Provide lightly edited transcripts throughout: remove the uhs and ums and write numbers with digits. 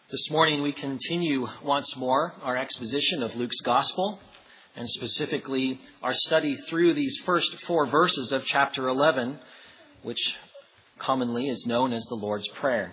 This morning we continue once more our exposition of Luke's Gospel, and specifically our study through these first 4 verses of chapter 11, which commonly is known as the Lord's Prayer.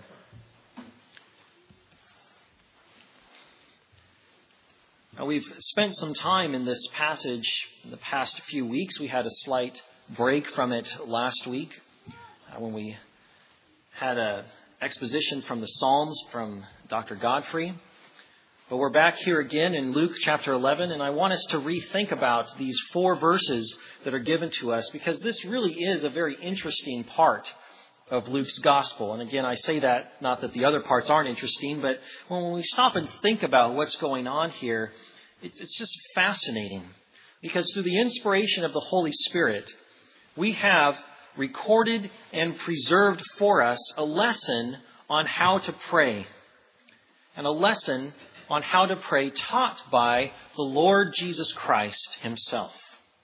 Now, we've spent some time in this passage in the past few weeks. We had a slight break from it last week when we had an exposition from the Psalms from Dr. Godfrey. But we're back here again in Luke chapter 11, and I want us to rethink about these 4 verses that are given to us, because this really is a very interesting part of Luke's Gospel. And again, I say that not that the other parts aren't interesting, but when we stop and think about what's going on here, it's just fascinating. Because through the inspiration of the Holy Spirit, we have recorded and preserved for us a lesson on how to pray. And a lesson on how to pray taught by the Lord Jesus Christ himself.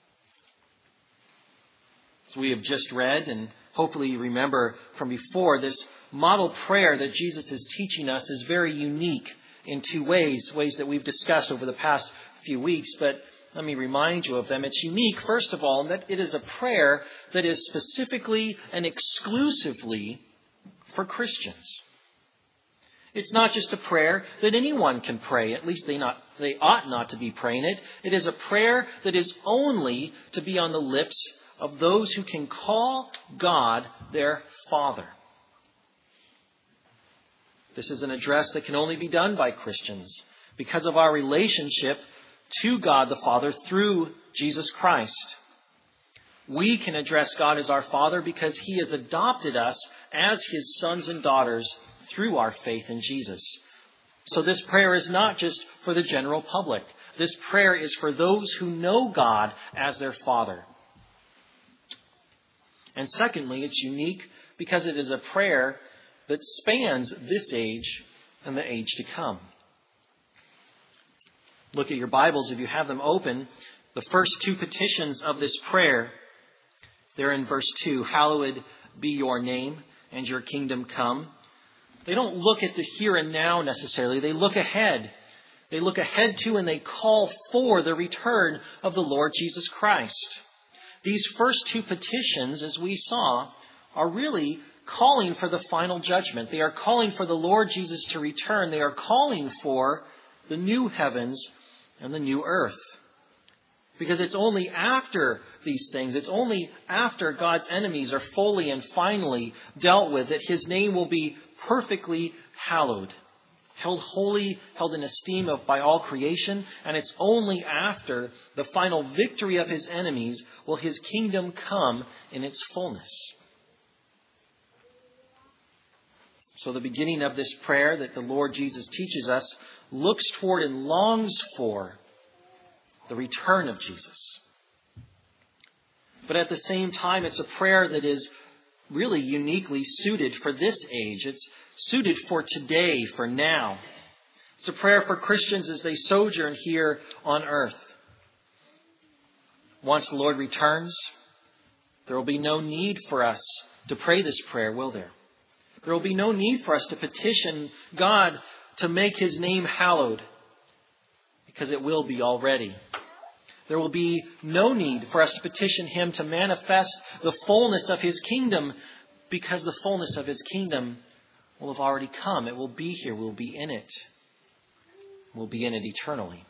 As we have just read, and hopefully you remember from before, this model prayer that Jesus is teaching us is very unique in 2 ways that we've discussed over the past few weeks, but let me remind you of them. It's unique, first of all, in that it is a prayer that is specifically and exclusively for Christians. It's not just a prayer that anyone can pray. At least they ought not to be praying it. It is a prayer that is only to be on the lips of those who can call God their Father. This is an address that can only be done by Christians because of our relationship to God the Father through Jesus Christ. We can address God as our Father because He has adopted us as His sons and daughters through our faith in Jesus. So this prayer is not just for the general public. This prayer is for those who know God as their Father. And secondly, it's unique because it is a prayer that spans this age and the age to come. Look at your Bibles if you have them open. The first 2 petitions of this prayer, they're in verse 2. Hallowed be your name and your kingdom come. They don't look at the here and now necessarily. They look ahead. They look ahead to and they call for the return of the Lord Jesus Christ. These first 2 petitions, as we saw, are really calling for the final judgment. They are calling for the Lord Jesus to return. They are calling for the new heavens and the new earth. Because it's only after these things, it's only after God's enemies are fully and finally dealt with, that His name will be perfectly hallowed, held holy, held in esteem by all creation. And it's only after the final victory of His enemies will His kingdom come in its fullness. So the beginning of this prayer that the Lord Jesus teaches us looks toward and longs for the return of Jesus. But at the same time, it's a prayer that is really uniquely suited for this age. It's suited for today, for now. It's a prayer for Christians as they sojourn here on earth. Once the Lord returns, there will be no need for us to pray this prayer, will there? There will be no need for us to petition God to make His name hallowed, because it will be already. There will be no need for us to petition Him to manifest the fullness of His kingdom, because the fullness of His kingdom will have already come. It will be here. We'll be in it. We'll be in it eternally.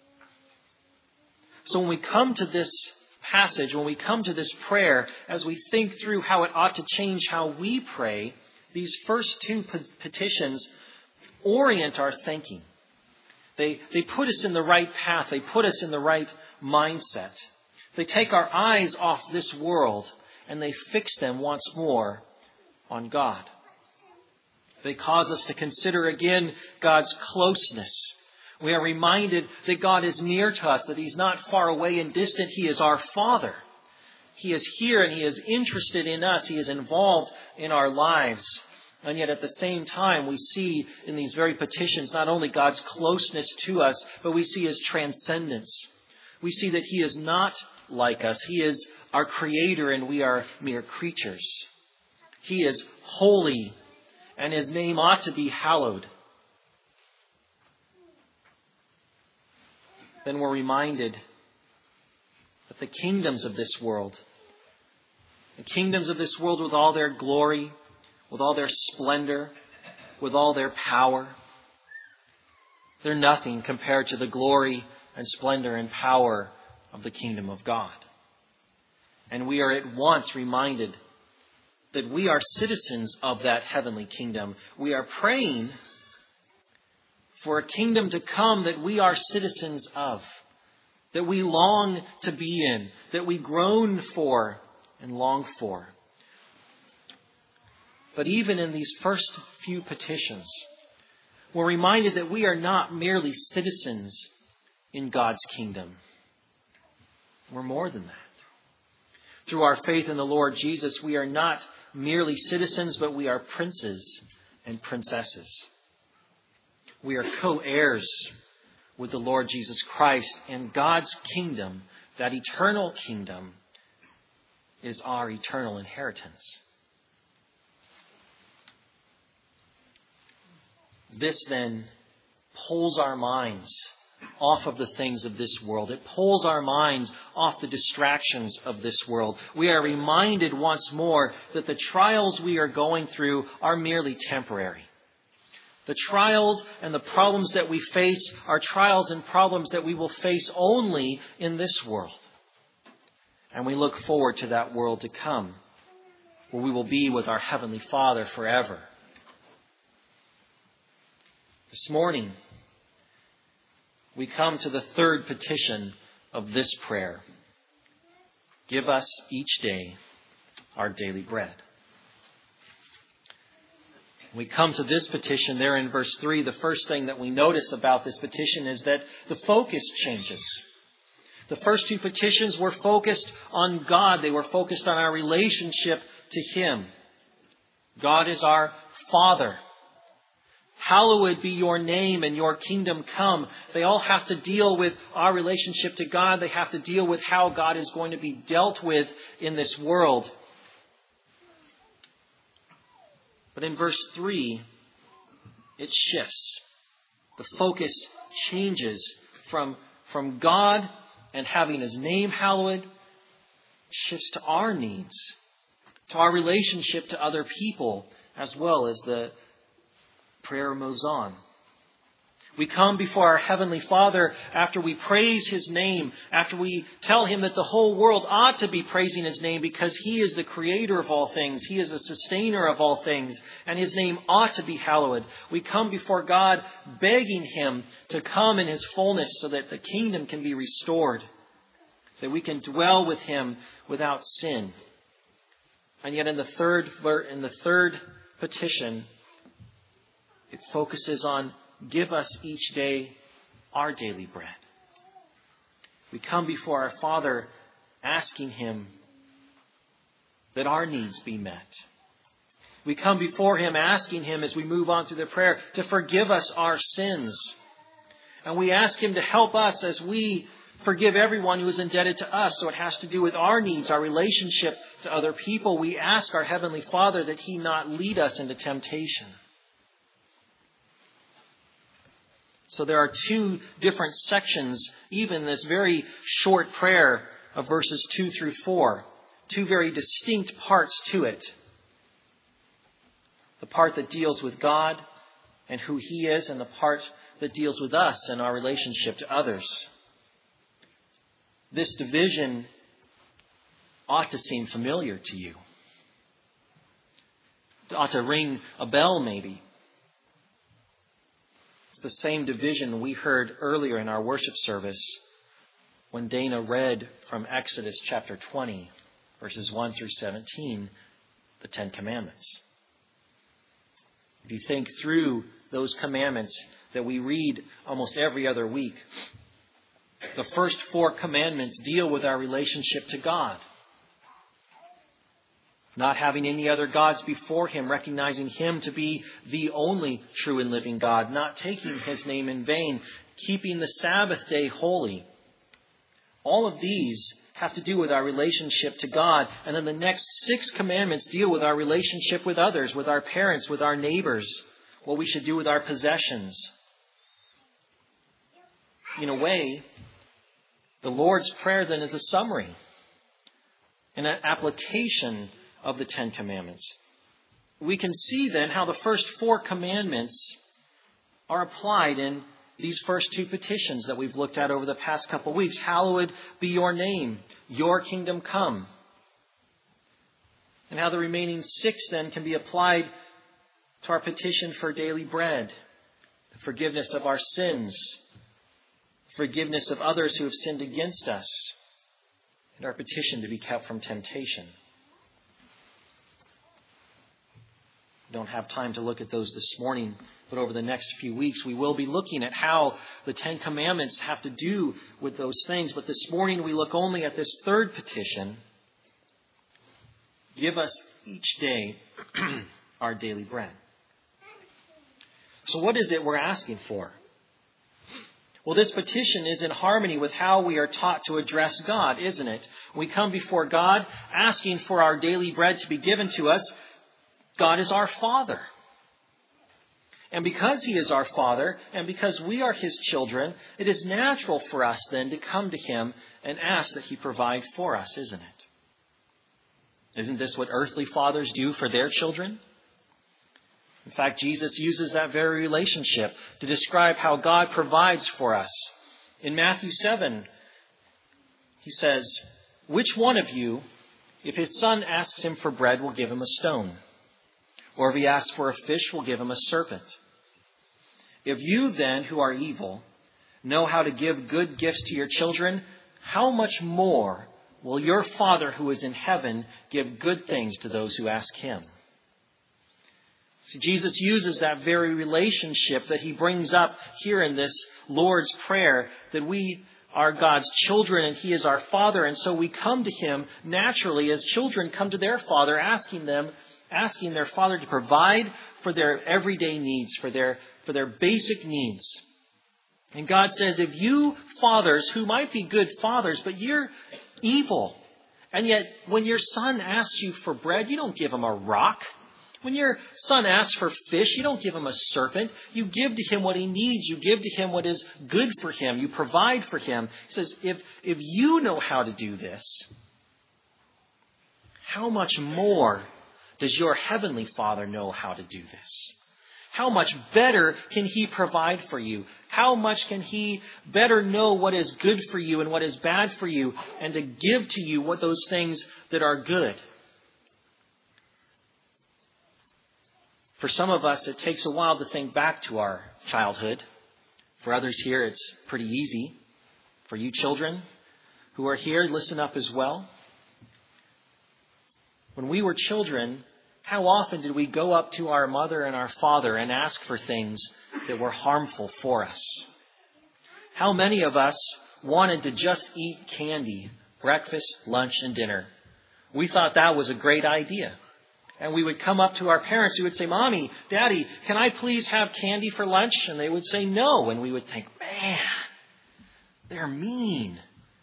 So when we come to this passage, when we come to this prayer, as we think through how it ought to change how we pray, these first 2 petitions orient our thinking. They put us in the right path. They put us in the right mindset. They take our eyes off this world and they fix them once more on God. They cause us to consider again God's closeness. We are reminded that God is near to us, that He's not far away and distant. He is our Father. He is here and He is interested in us. He is involved in our lives. And yet at the same time, we see in these very petitions not only God's closeness to us, but we see His transcendence. We see that He is not like us. He is our Creator and we are mere creatures. He is holy and His name ought to be hallowed. then we're reminded that the kingdoms of this world, with all their glory, with all their splendor, with all their power, they're nothing compared to the glory and splendor and power of the kingdom of God. And we are at once reminded that we are citizens of that heavenly kingdom. We are praying for a kingdom to come that we are citizens of, that we long to be in, that we groan for and long for. But even in these first few petitions, we're reminded that we are not merely citizens in God's kingdom. We're more than that. Through our faith in the Lord Jesus, we are not merely citizens, but we are princes and princesses. We are co-heirs with the Lord Jesus Christ, and God's kingdom, that eternal kingdom, is our eternal inheritance. This then pulls our minds off of the things of this world. It pulls our minds off the distractions of this world. We are reminded once more that the trials we are going through are merely temporary. The trials and the problems that we face are trials and problems that we will face only in this world. And we look forward to that world to come, where we will be with our Heavenly Father forever. This morning, we come to the third petition of this prayer. Give us each day our daily bread. We come to this petition there in verse 3. The first thing that we notice about this petition is that the focus changes. The first two petitions were focused on God. They were focused on our relationship to Him. God is our Father. Hallowed be your name and your kingdom come. They all have to deal with our relationship to God. They have to deal with how God is going to be dealt with in this world. But in verse 3, it shifts. The focus changes from God and having His name hallowed, shifts to our needs, to our relationship to other people, as well as the prayer moves on. We come before our Heavenly Father after we praise His name, after we tell Him that the whole world ought to be praising His name because He is the creator of all things. He is the sustainer of all things, and His name ought to be hallowed. We come before God begging Him to come in His fullness so that the kingdom can be restored, that we can dwell with Him without sin. And yet in the third petition, it focuses on give us each day our daily bread. We come before our Father asking Him that our needs be met. We come before Him asking Him as we move on through the prayer to forgive us our sins. And we ask Him to help us as we forgive everyone who is indebted to us. So it has to do with our needs, our relationship to other people. We ask our Heavenly Father that He not lead us into temptation. So there are two different sections, even this very short prayer of verses 2 through 4. Two very distinct parts to it. The part that deals with God and who He is, and the part that deals with us and our relationship to others. This division ought to seem familiar to you. It ought to ring a bell, maybe. The same division we heard earlier in our worship service when Dana read from Exodus chapter 20, verses 1 through 17, the Ten Commandments. If you think through those commandments that we read almost every other week, the first 4 commandments deal with our relationship to God. Not having any other gods before Him, recognizing Him to be the only true and living God, not taking His name in vain, keeping the Sabbath day holy. All of these have to do with our relationship to God. And then the next 6 commandments deal with our relationship with others, with our parents, with our neighbors, what we should do with our possessions. In a way, The Lord's Prayer then is a summary and an application of the Ten Commandments. We can see then how the first 4 commandments are applied in these first 2 petitions that we've looked at over the past couple of weeks. Hallowed be your name, your kingdom come. And how the remaining 6 then can be applied to our petition for daily bread, the forgiveness of our sins, forgiveness of others who have sinned against us, and our petition to be kept from temptation. We don't have time to look at those this morning, but over the next few weeks we will be looking at how the 10 Commandments have to do with those things. But this morning we look only at this 3rd petition. Give us each day our daily bread. So what is it we're asking for? Well, this petition is in harmony with how we are taught to address God, isn't it? We come before God asking for our daily bread to be given to us. God is our Father. And because He is our Father, and because we are His children, it is natural for us then to come to Him and ask that He provide for us, isn't it? Isn't this what earthly fathers do for their children? In fact, Jesus uses that very relationship to describe how God provides for us. In Matthew 7, He says, "Which one of you, if his son asks him for bread, will give him a stone? Or if he asks for a fish, will give him a serpent? If you then, who are evil, know how to give good gifts to your children, how much more will your Father who is in heaven give good things to those who ask Him?" See, Jesus uses that very relationship that He brings up here in this Lord's Prayer, that we are God's children and He is our Father. And so we come to Him naturally as children come to their Father, asking their Father to provide for their everyday needs, for their basic needs. And God says, if you fathers, who might be good fathers, but you're evil, and yet when your son asks you for bread, you don't give him a rock. When your son asks for fish, you don't give him a serpent. You give to him what he needs. You give to him what is good for him. You provide for him. He says, if you know how to do this, how much more does your heavenly Father know how to do this? How much better can He provide for you? How much can He better know what is good for you and what is bad for you, and to give to you what those things that are good? For some of us, it takes a while to think back to our childhood. For others here, it's pretty easy. For you children who are here, listen up as well. When we were children, how often did we go up to our mother and our father and ask for things that were harmful for us? How many of us wanted to just eat candy, breakfast, lunch, and dinner? We thought that was a great idea. And we would come up to our parents who would say, "Mommy, Daddy, can I please have candy for lunch?" And they would say no. And we would think, man, they're mean.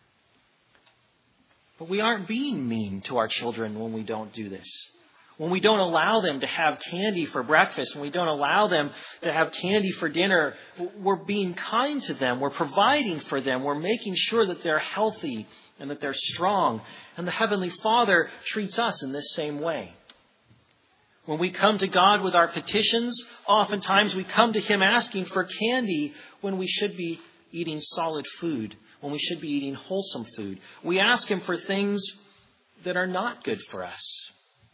But we aren't being mean to our children when we don't do this. When we don't allow them to have candy for breakfast, when we don't allow them to have candy for dinner, we're being kind to them. We're providing for them. We're making sure that they're healthy and that they're strong. And the Heavenly Father treats us in this same way. When we come to God with our petitions, oftentimes we come to Him asking for candy when we should be eating solid food, when we should be eating wholesome food. We ask Him for things that are not good for us.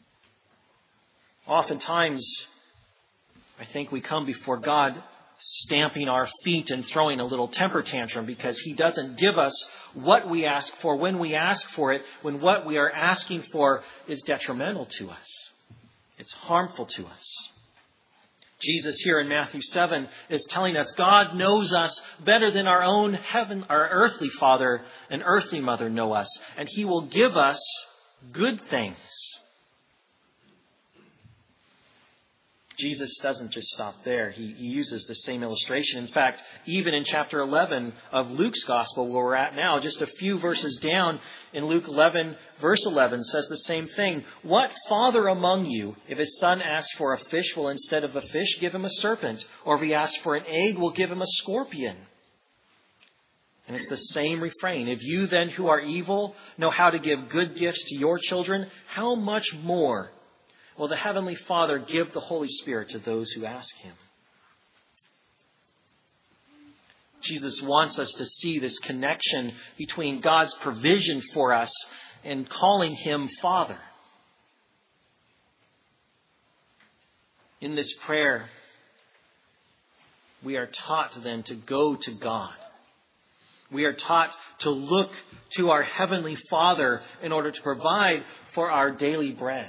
Oftentimes, I think we come before God stamping our feet and throwing a little temper tantrum because He doesn't give us what we ask for when we ask for it, when what we are asking for is detrimental to us. It's harmful to us. Jesus here in Matthew 7 is telling us God knows us better than our own our earthly father and earthly mother know us. And He will give us good things. Jesus doesn't just stop there. He uses the same illustration. In fact, even in chapter 11 of Luke's Gospel, where we're at now, just a few verses down in Luke 11, verse 11, says the same thing. What father among you, if his son asks for a fish, will instead of a fish give him a serpent? Or if he asks for an egg, will give him a scorpion? And it's the same refrain. If you then who are evil know how to give good gifts to your children, how much more will the Heavenly Father give the Holy Spirit to those who ask Him? Jesus wants us to see this connection between God's provision for us and calling Him Father. In this prayer, we are taught then to go to God. We are taught to look to our Heavenly Father in order to provide for our daily bread.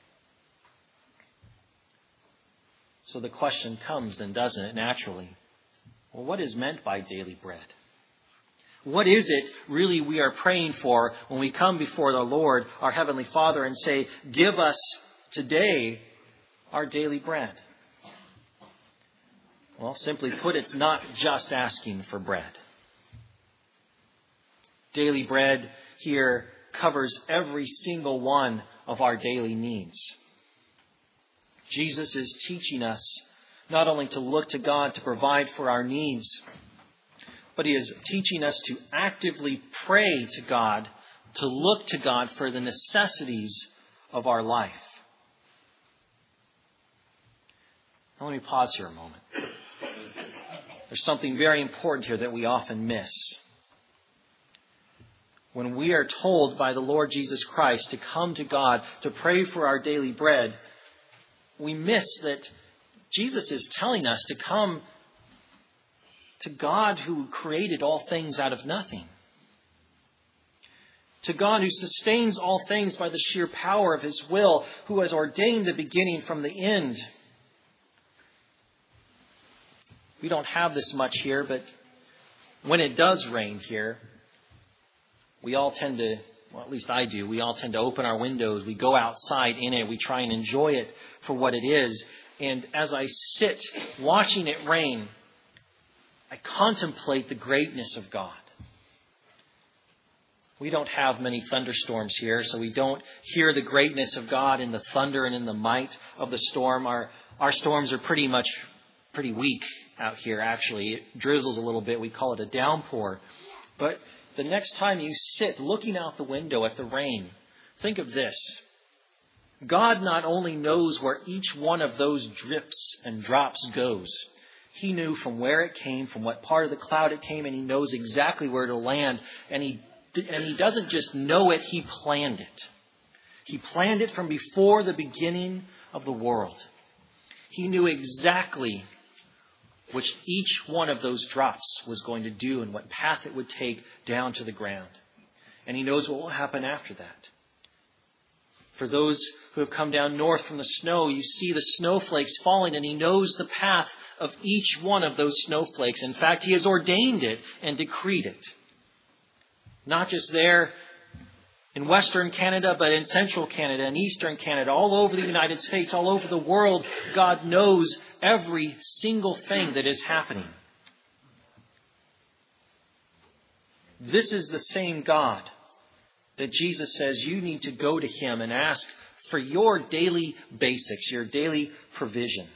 So the question comes then, doesn't it, naturally? Well, what is meant by daily bread? What is it really we are praying for when we come before the Lord, our Heavenly Father, and say, give us today our daily bread? Well, simply put, it's not just asking for bread. Daily bread here covers every single one of our daily needs. Jesus is teaching us not only to look to God to provide for our needs, but He is teaching us to actively pray to God, to look to God for the necessities of our life. Now, let me pause here a moment. There's something very important here that we often miss. When we are told by the Lord Jesus Christ to come to God to pray for our daily bread, we miss that Jesus is telling us to come to God who created all things out of nothing. To God who sustains all things by the sheer power of His will, who has ordained the beginning from the end. We don't have this much here, but when it does rain here, we all tend to, well, at least I do, we all tend to open our windows. We go outside in it. We try and enjoy it for what it is. And as I sit watching it rain, I contemplate the greatness of God. We don't have many thunderstorms here, so we don't hear the greatness of God in the thunder and in the might of the storm. Our storms are pretty weak out here, actually. It drizzles a little bit. We call it a downpour. But the next time you sit looking out the window at the rain, think of this. God not only knows where each one of those drips and drops goes. He knew from where it came, from what part of the cloud it came, and He knows exactly where to land. And He doesn't just know it, He planned it. He planned it from before the beginning of the world. He knew exactly which each one of those drops was going to do and what path it would take down to the ground. And He knows what will happen after that. For those who have come down north from the snow, you see the snowflakes falling, and He knows the path of each one of those snowflakes. In fact, He has ordained it and decreed it. Not just there in Western Canada, but in Central Canada and Eastern Canada, all over the United States, all over the world, God knows every single thing that is happening. This is the same God that Jesus says you need to go to Him and ask for your daily basics, your daily provision.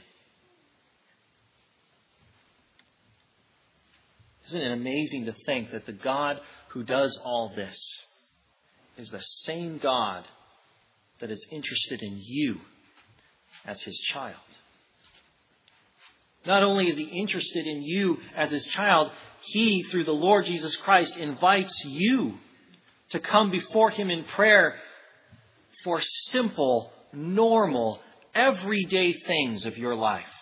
Isn't it amazing to think that the God who does all this is the same God that is interested in you as His child? Not only is He interested in you as His child, He, through the Lord Jesus Christ, invites you to come before Him in prayer for simple, normal, everyday things of your life.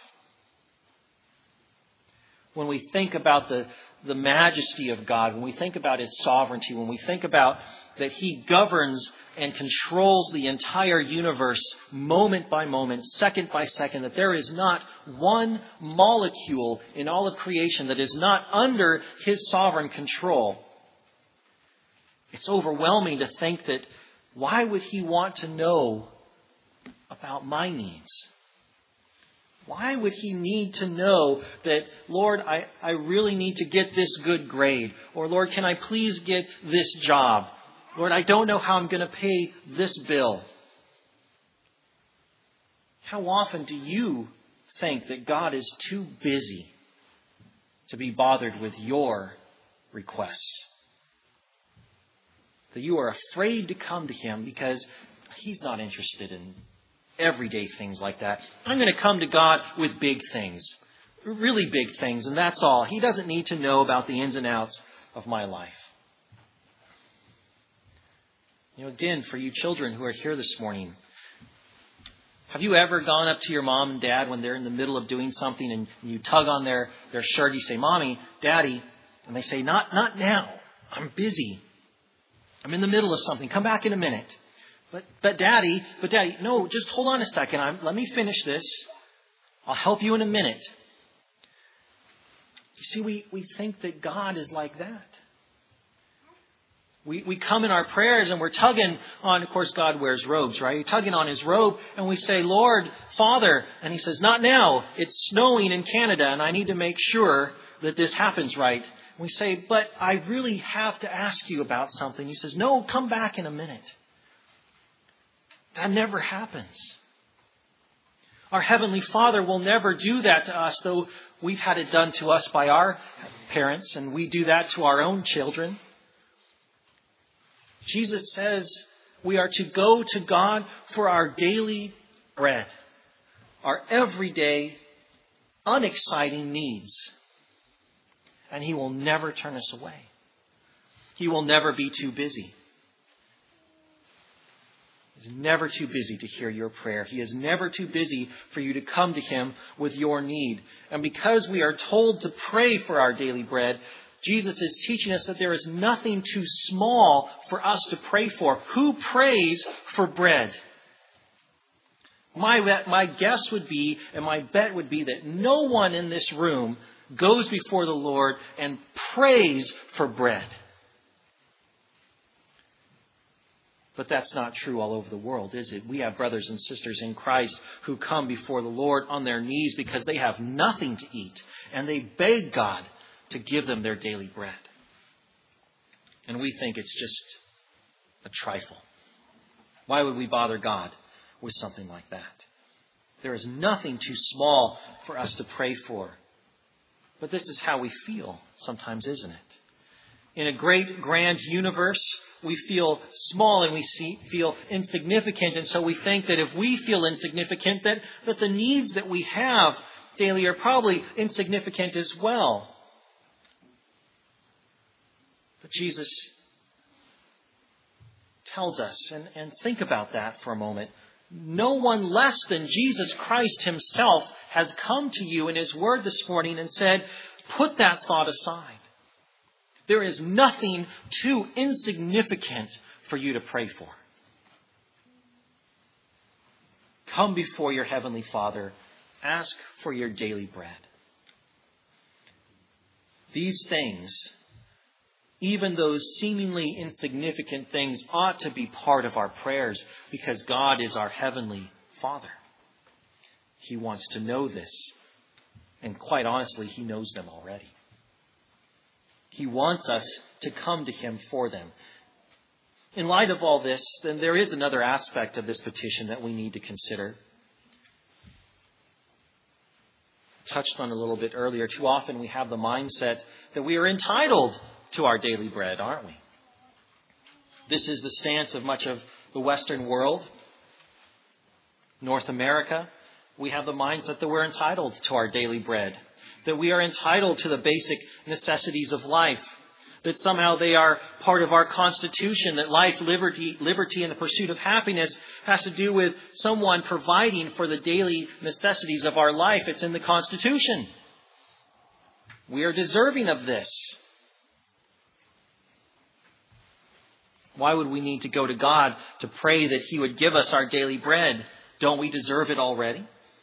When we think about the majesty of God, when we think about His sovereignty, when we think about that He governs and controls the entire universe moment by moment, second by second, that there is not one molecule in all of creation that is not under His sovereign control, it's overwhelming to think that why would He want to know about my needs? Why would He need to know that, Lord, I really need to get this good grade? Or, Lord, can I please get this job? Lord, I don't know how I'm going to pay this bill. How often do you think that God is too busy to be bothered with your requests. That you are afraid to come to Him because He's not interested in everyday things like that. I'm going to come to God with big things, really big things, and that's all. He doesn't need to know about the ins and outs of my life. Again, for you children who are here this morning, have you ever gone up to your mom and dad when they're in the middle of doing something and you tug on their shirt? You say, Mommy, Daddy, and they say, not now. I'm busy. I'm in the middle of something. Come back in a minute. But Daddy, no, just hold on a second. Let me finish this. I'll help you in a minute. You see, we think that God is like that. We come in our prayers and we're tugging on, of course, God wears robes, right? You're tugging on His robe and we say, Lord, Father, and He says, not now. It's snowing in Canada and I need to make sure that this happens right. And we say, but I really have to ask you about something. He says, no, come back in a minute. That never happens. Our Heavenly Father will never do that to us, though we've had it done to us by our parents and we do that to our own children. Jesus says we are to go to God for our daily bread, our everyday, unexciting needs. And He will never turn us away. He will never be too busy. He's never too busy to hear your prayer. He is never too busy for you to come to Him with your need. And because we are told to pray for our daily bread, Jesus is teaching us that there is nothing too small for us to pray for. Who prays for bread? My guess would be, and my bet would be, that no one in this room goes before the Lord and prays for bread. But that's not true all over the world, is it? We have brothers and sisters in Christ who come before the Lord on their knees because they have nothing to eat, and they beg God to give them their daily bread. And we think it's just a trifle. Why would we bother God with something like that? There is nothing too small for us to pray for. But this is how we feel sometimes, isn't it? In a great, grand universe, we feel small and we feel insignificant. And so we think that if we feel insignificant, that the needs that we have daily are probably insignificant as well. But Jesus tells us, and think about that for a moment, no one less than Jesus Christ Himself has come to you in His Word this morning and said, put that thought aside. There is nothing too insignificant for you to pray for. Come before your Heavenly Father. Ask for your daily bread. These things, even those seemingly insignificant things, ought to be part of our prayers because God is our Heavenly Father. He wants to know this. And quite honestly, He knows them already. He wants us to come to Him for them. In light of all this, then there is another aspect of this petition that we need to consider. Touched on a little bit earlier. Too often we have the mindset that we are entitled to our daily bread, aren't we? This is the stance of much of the Western world. North America, we have the mindset that we're entitled to our daily bread, that we are entitled to the basic necessities of life, that somehow they are part of our Constitution, that life, liberty, and the pursuit of happiness has to do with someone providing for the daily necessities of our life. It's in the Constitution. We are deserving of this. Why would we need to go to God to pray that He would give us our daily bread? Don't we deserve it already?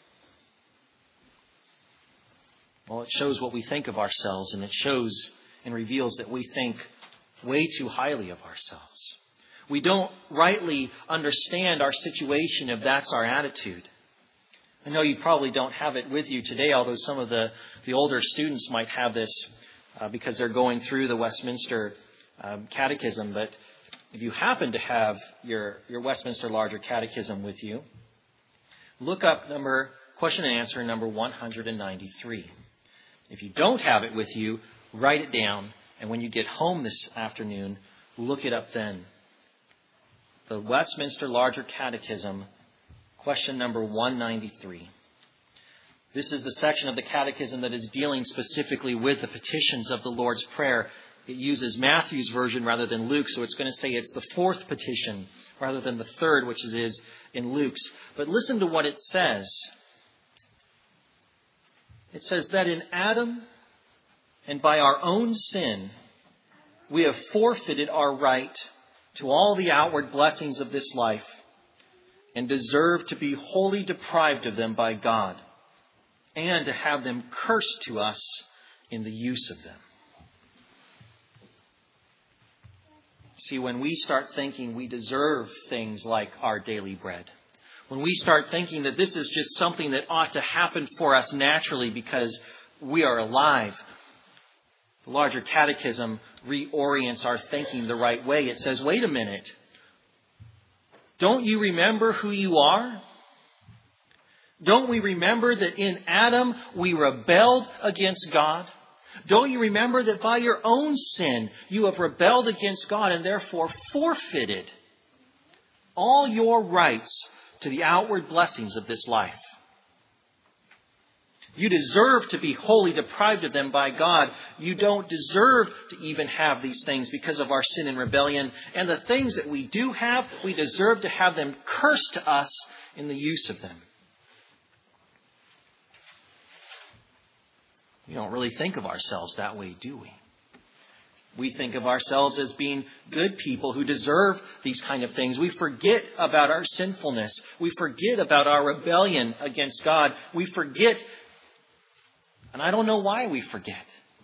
Well, it shows what we think of ourselves, and it shows and reveals that we think way too highly of ourselves. We don't rightly understand our situation if that's our attitude. I know you probably don't have it with you today, although some of the older students might have this because they're going through the Westminster Catechism. But if you happen to have your Westminster Larger Catechism with you, look up question and answer number 193. If you don't have it with you, write it down And when you get home this afternoon, look it up then. The Westminster Larger Catechism, question number 193. This is the section of the Catechism that is dealing specifically with the petitions of the Lord's Prayer. It uses Matthew's version rather than Luke, so it's going to say it's the fourth petition rather than the third, which is in Luke's. But listen to what it says. It says that in Adam and by our own sin, we have forfeited our right to all the outward blessings of this life and deserve to be wholly deprived of them by God and to have them cursed to us in the use of them. See, when we start thinking we deserve things like our daily bread, when we start thinking that this is just something that ought to happen for us naturally because we are alive, the Larger Catechism reorients our thinking the right way. It says, wait a minute. Don't you remember who you are? Don't we remember that in Adam we rebelled against God? Don't you remember that by your own sin you have rebelled against God and therefore forfeited all your rights to the outward blessings of this life? You deserve to be wholly deprived of them by God. You don't deserve to even have these things because of our sin and rebellion. And the things that we do have, we deserve to have them cursed to us in the use of them. We don't really think of ourselves that way, do we? We think of ourselves as being good people who deserve these kind of things. We forget about our sinfulness. We forget about our rebellion against God. We forget, and I don't know why we forget.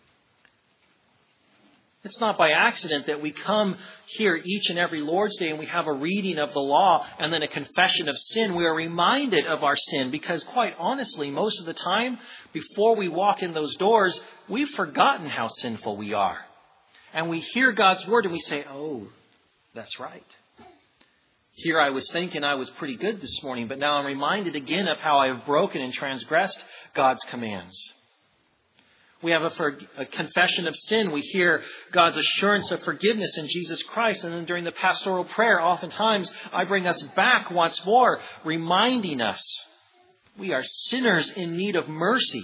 It's not by accident that we come here each and every Lord's Day and we have a reading of the law and then a confession of sin. We are reminded of our sin because, quite honestly, most of the time, before we walk in those doors, we've forgotten how sinful we are. And we hear God's word and we say, oh, that's right. Here I was thinking I was pretty good this morning, but now I'm reminded again of how I have broken and transgressed God's commands. We have a confession of sin. We hear God's assurance of forgiveness in Jesus Christ. And then during the pastoral prayer, oftentimes I bring us back once more, reminding us we are sinners in need of mercy.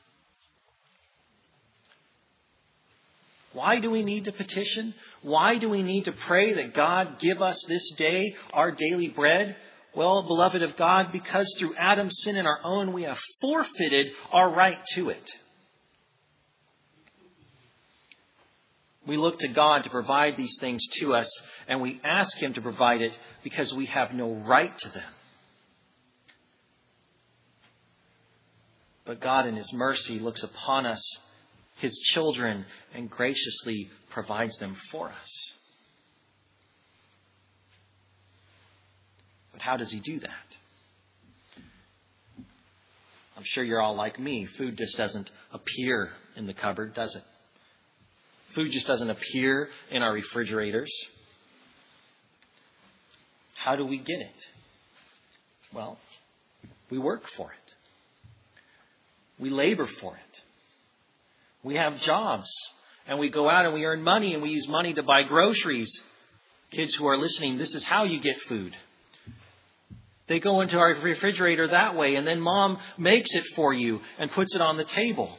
Why do we need to petition? Why do we need to pray that God give us this day our daily bread? Well, beloved of God, because through Adam's sin and our own, we have forfeited our right to it. We look to God to provide these things to us, and we ask Him to provide it because we have no right to them. But God in His mercy looks upon us, His children, and graciously provides them for us. But how does He do that? I'm sure you're all like me. Food just doesn't appear in the cupboard, does it? Food just doesn't appear in our refrigerators. How do we get it? Well, we work for it. We labor for it. We have jobs and we go out and we earn money and we use money to buy groceries. Kids who are listening, this is how you get food. They go into our refrigerator that way and then mom makes it for you and puts it on the table.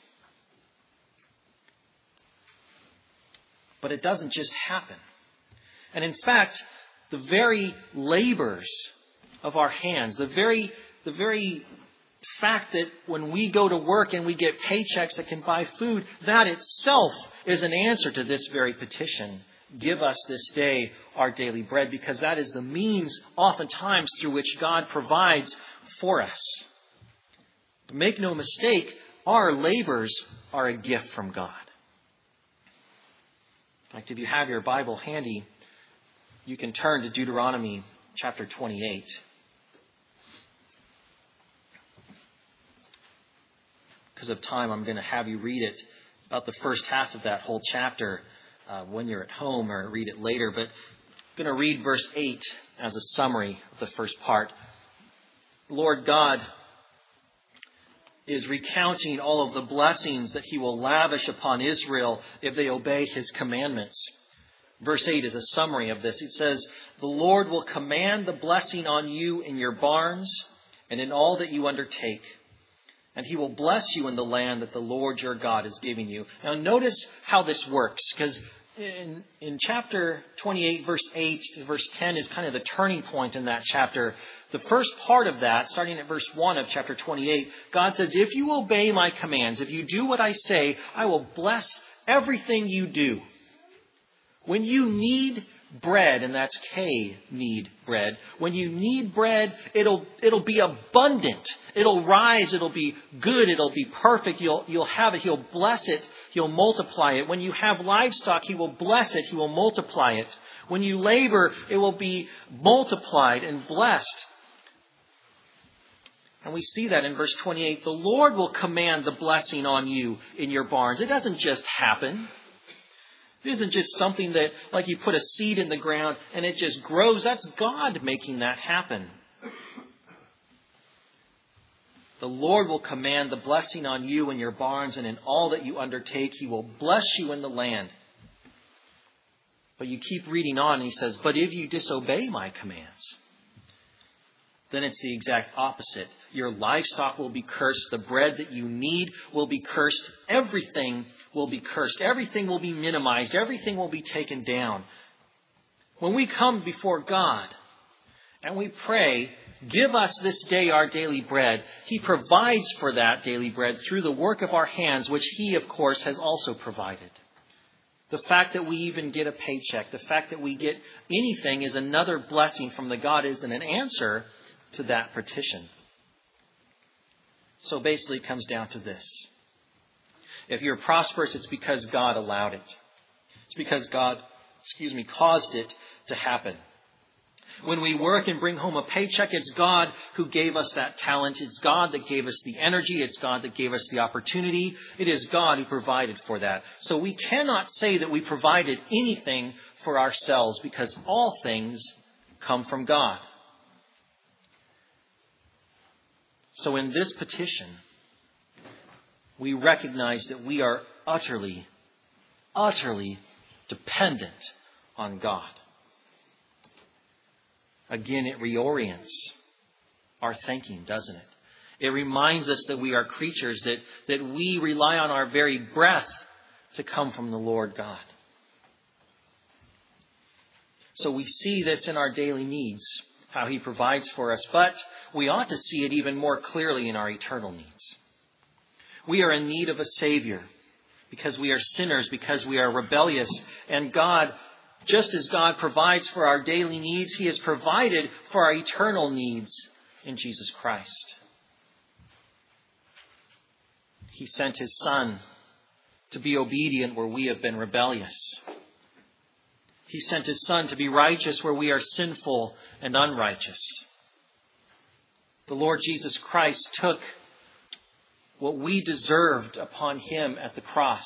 But it doesn't just happen. And in fact, the very labors of our hands, the very fact that when we go to work and we get paychecks that can buy food, that itself is an answer to this very petition. Give us this day our daily bread, because that is the means oftentimes through which God provides for us. But make no mistake, our labors are a gift from God. In fact, if you have your Bible handy, you can turn to Deuteronomy chapter 28. Because of time, I'm going to have you read it, about the first half of that whole chapter when you're at home, or read it later. But I'm going to read verse 8 as a summary of the first part. Lord God is recounting all of the blessings that he will lavish upon Israel if they obey his commandments. Verse 8 is a summary of this. It says, "The Lord will command the blessing on you in your barns and in all that you undertake. And he will bless you in the land that the Lord your God is giving you." Now notice how this works, because in chapter 28, verse 8 to verse 10 is kind of the turning point in that chapter. The first part of that, starting at verse 1 of chapter 28, God says, "If you obey my commands, if you do what I say, I will bless everything you do." When you need bread, and that's K, need bread. When you need bread, it'll be abundant. It'll rise. It'll be good. It'll be perfect. You'll have it. He'll bless it. He'll multiply it. When you have livestock, he will bless it. He will multiply it. When you labor, it will be multiplied and blessed. And we see that in verse 28. The Lord will command the blessing on you in your barns. It doesn't just happen. It isn't just something that, like you put a seed in the ground and it just grows. That's God making that happen. The Lord will command the blessing on you in your barns and in all that you undertake. He will bless you in the land. But you keep reading on and he says, "But if you disobey my commands," then it's the exact opposite. Your livestock will be cursed. The bread that you need will be cursed. Everything will be cursed. Everything will be minimized. Everything will be taken down. When we come before God and we pray, "Give us this day our daily bread," he provides for that daily bread through the work of our hands, which he, of course, has also provided. The fact that we even get a paycheck, the fact that we get anything is another blessing from the God, is an answer to that petition. So basically it comes down to this. If you're prosperous, it's because God allowed it. It's because God, caused it to happen. When we work and bring home a paycheck, it's God who gave us that talent. It's God that gave us the energy. It's God that gave us the opportunity. It is God who provided for that. So we cannot say that we provided anything for ourselves, because all things come from God. So in this petition, we recognize that we are utterly, utterly dependent on God. Again, it reorients our thinking, doesn't it? It reminds us that we are creatures, that we rely on our very breath to come from the Lord God. So we see this in our daily needs, how he provides for us, but we ought to see it even more clearly in our eternal needs. We are in need of a Savior because we are sinners, because we are rebellious, and God, just as God provides for our daily needs, he has provided for our eternal needs in Jesus Christ. He sent his Son to be obedient where we have been rebellious. He sent his Son to be righteous where we are sinful and unrighteous. The Lord Jesus Christ took what we deserved upon him at the cross.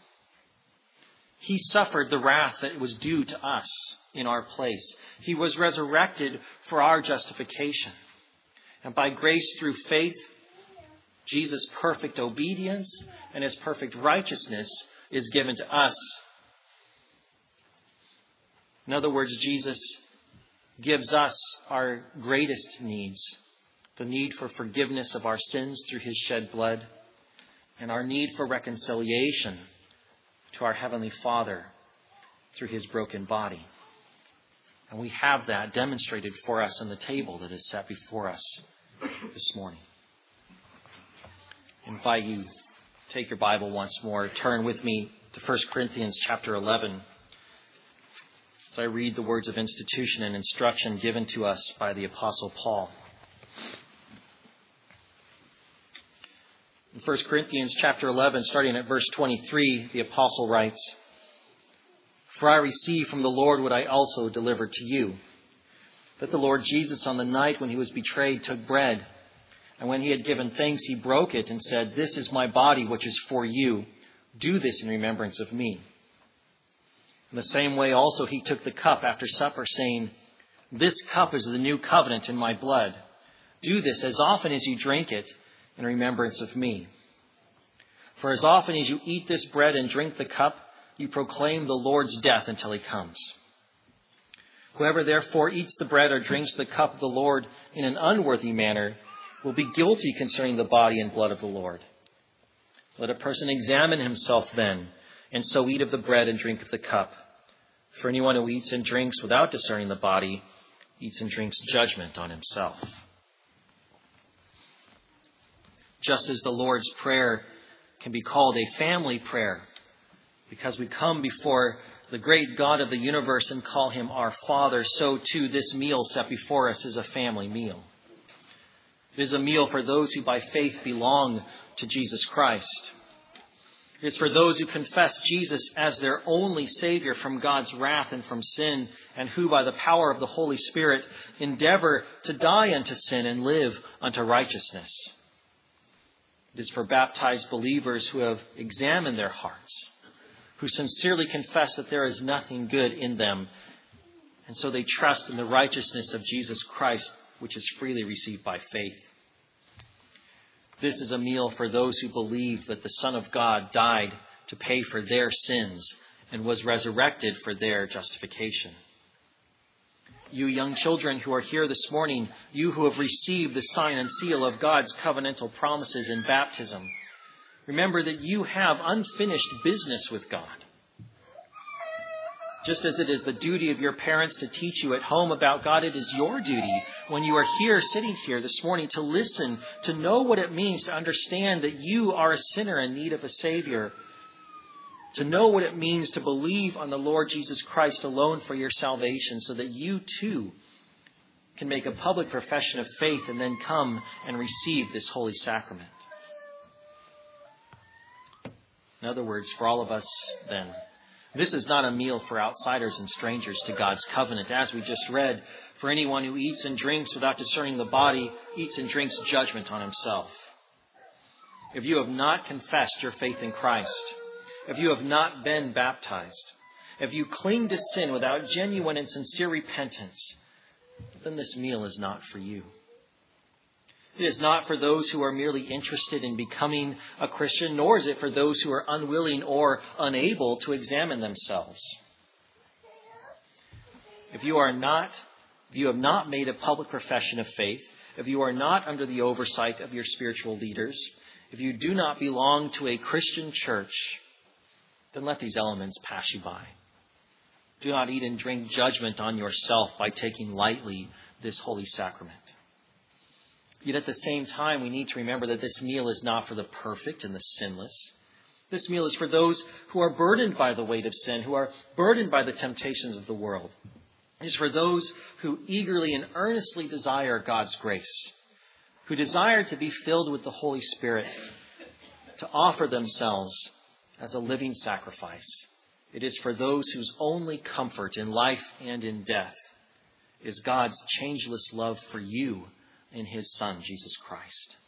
He suffered the wrath that was due to us in our place. He was resurrected for our justification. And by grace through faith, Jesus' perfect obedience and his perfect righteousness is given to us. In other words, Jesus gives us our greatest needs. The need for forgiveness of our sins through his shed blood, and our need for reconciliation to our Heavenly Father through his broken body. And we have that demonstrated for us on the table that is set before us this morning. I invite you to take your Bible once more. Turn with me to 1 Corinthians chapter 11. As I read the words of institution and instruction given to us by the Apostle Paul. In 1 Corinthians chapter 11, starting at verse 23, the apostle writes, "For I received from the Lord what I also delivered to you, that the Lord Jesus on the night when he was betrayed took bread, and when he had given thanks, he broke it and said, 'This is my body, which is for you. Do this in remembrance of me.' In the same way also he took the cup after supper, saying, 'This cup is the new covenant in my blood. Do this as often as you drink it in remembrance of me. For as often as you eat this bread and drink the cup, you proclaim the Lord's death until he comes. Whoever therefore eats the bread or drinks the cup of the Lord in an unworthy manner will be guilty concerning the body and blood of the Lord. Let a person examine himself then, and so eat of the bread and drink of the cup. For anyone who eats and drinks without discerning the body eats and drinks judgment on himself. Just as the Lord's Prayer can be called a family prayer, because we come before the great God of the universe and call him our Father, so too this meal set before us is a family meal. It is a meal for those who by faith belong to Jesus Christ. It is for those who confess Jesus as their only Savior from God's wrath and from sin, and who by the power of the Holy Spirit endeavor to die unto sin and live unto righteousness. It is for baptized believers who have examined their hearts, who sincerely confess that there is nothing good in them, and so they trust in the righteousness of Jesus Christ, which is freely received by faith. This is a meal for those who believe that the Son of God died to pay for their sins and was resurrected for their justification. You young children who are here this morning, you who have received the sign and seal of God's covenantal promises in baptism, remember that you have unfinished business with God. Just as it is the duty of your parents to teach you at home about God, it is your duty when you are here, sitting here this morning, to listen, to know what it means to understand that you are a sinner in need of a Savior, to know what it means to believe on the Lord Jesus Christ alone for your salvation, so that you too can make a public profession of faith and then come and receive this holy sacrament. In other words, for all of us then, this is not a meal for outsiders and strangers to God's covenant. As we just read, for anyone who eats and drinks without discerning the body eats and drinks judgment on himself. If you have not confessed your faith in Christ, if you have not been baptized, if you cling to sin without genuine and sincere repentance, then this meal is not for you. It is not for those who are merely interested in becoming a Christian, nor is it for those who are unwilling or unable to examine themselves. If you have not made a public profession of faith, if you are not under the oversight of your spiritual leaders, if you do not belong to a Christian church, then let these elements pass you by. Do not eat and drink judgment on yourself by taking lightly this holy sacrament. Yet at the same time, we need to remember that this meal is not for the perfect and the sinless. This meal is for those who are burdened by the weight of sin, who are burdened by the temptations of the world. It is for those who eagerly and earnestly desire God's grace, who desire to be filled with the Holy Spirit, to offer themselves as a living sacrifice. It is for those whose only comfort in life and in death is God's changeless love for you in his Son, Jesus Christ.